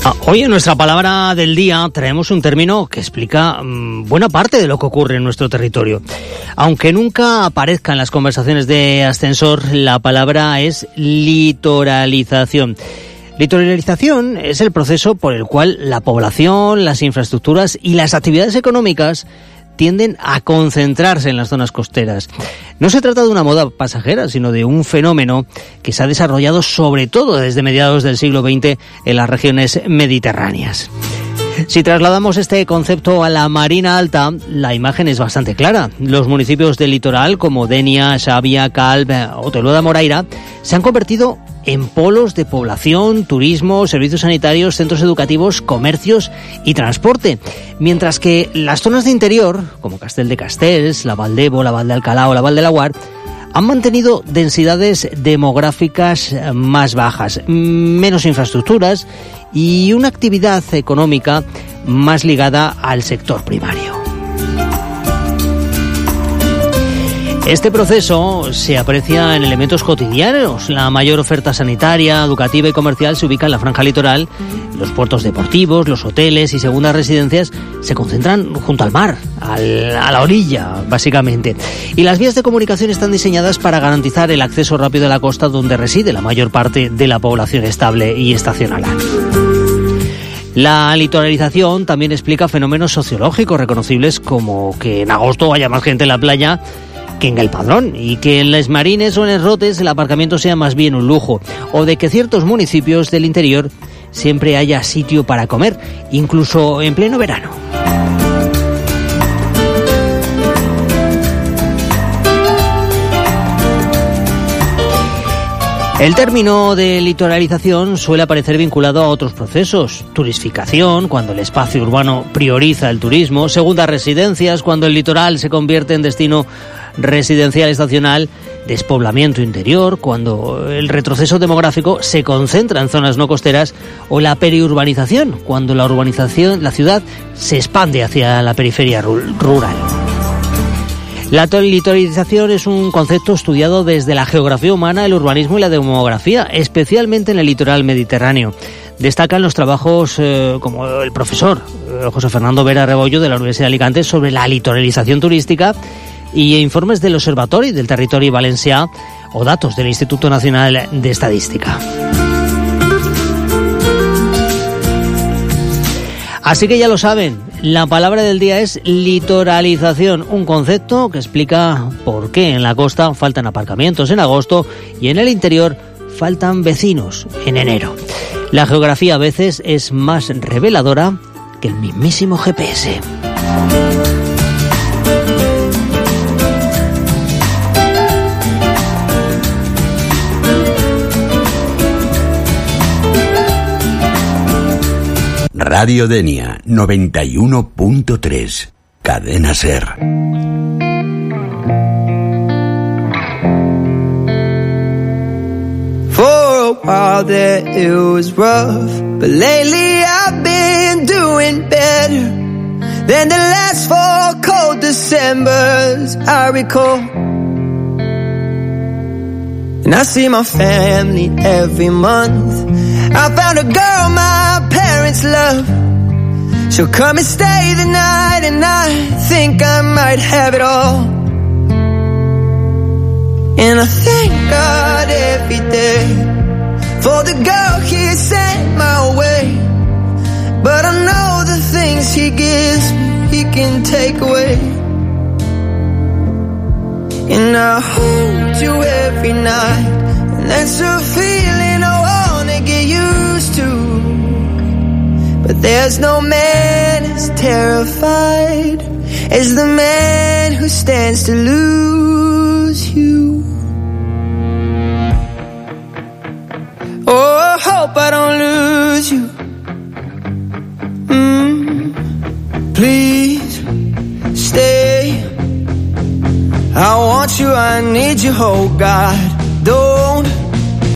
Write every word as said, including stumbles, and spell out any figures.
Hoy en nuestra palabra del día traemos un término que explica mmm, buena parte de lo que ocurre en nuestro territorio. Aunque nunca aparezca en las conversaciones de ascensor, la palabra es litoralización. Litoralización es el proceso por el cual la población, las infraestructuras y las actividades económicas tienden a concentrarse en las zonas costeras. No se trata de una moda pasajera, sino de un fenómeno que se ha desarrollado sobre todo desde mediados del siglo veinte en las regiones mediterráneas. Si trasladamos este concepto a la Marina Alta, la imagen es bastante clara. Los municipios del litoral como Denia, Xàbia, Calp o Teulada Moraira se han convertido en polos de población, turismo, servicios sanitarios, centros educativos, comercios y transporte. Mientras que las zonas de interior, como Castel de Castells, la Val d'Ebo, la Val d'Alcalá o la Val de Laguar, han mantenido densidades demográficas más bajas, menos infraestructuras y una actividad económica más ligada al sector primario. Este proceso se aprecia en elementos cotidianos. La mayor oferta sanitaria, educativa y comercial se ubica en la franja litoral. Los puertos deportivos, los hoteles y segundas residencias se concentran junto al mar, al, a la orilla, básicamente. Y las vías de comunicación están diseñadas para garantizar el acceso rápido a la costa donde reside la mayor parte de la población estable y estacional. La litoralización también explica fenómenos sociológicos reconocibles como que en agosto haya más gente en la playa que en el Padrón, y que en Les Marines o en Les Rotes el aparcamiento sea más bien un lujo, o de que ciertos municipios del interior siempre haya sitio para comer, incluso en pleno verano. El término de litoralización suele aparecer vinculado a otros procesos. Turistificación, cuando el espacio urbano prioriza el turismo. Segundas residencias, cuando el litoral se convierte en destino residencial estacional. Despoblamiento interior, cuando el retroceso demográfico se concentra en zonas no costeras. O la periurbanización, cuando la urbanización, la ciudad, se expande hacia la periferia rural. La litoralización es un concepto estudiado desde la geografía humana, el urbanismo y la demografía, especialmente en el litoral mediterráneo. Destacan los trabajos eh, como el profesor eh, José Fernando Vera Rebollo de la Universidad de Alicante sobre la litoralización turística y informes del Observatori del Territori Valencià o datos del Instituto Nacional de Estadística. Así que ya lo saben, la palabra del día es litoralización, un concepto que explica por qué en la costa faltan aparcamientos en agosto y en el interior faltan vecinos en enero. La geografía a veces es más reveladora que el mismísimo G P S. Radio Denia noventa y uno punto tres, Cadena Ser. For a while there it was rough, but lately I've been doing better than the last four cold Decembers I recall. And I see my family every month. I found a girl my parents love. She'll come and stay the night, and I think I might have it all. And I thank God every day for the girl He sent my way. But I know the things He gives me, He can take away. And I hold you every night, and that's a feeling I wanna get used to. But there's no man as terrified as the man who stands to lose you. Oh, I hope I don't lose you. Mm, please stay. I want you, I need you, oh God.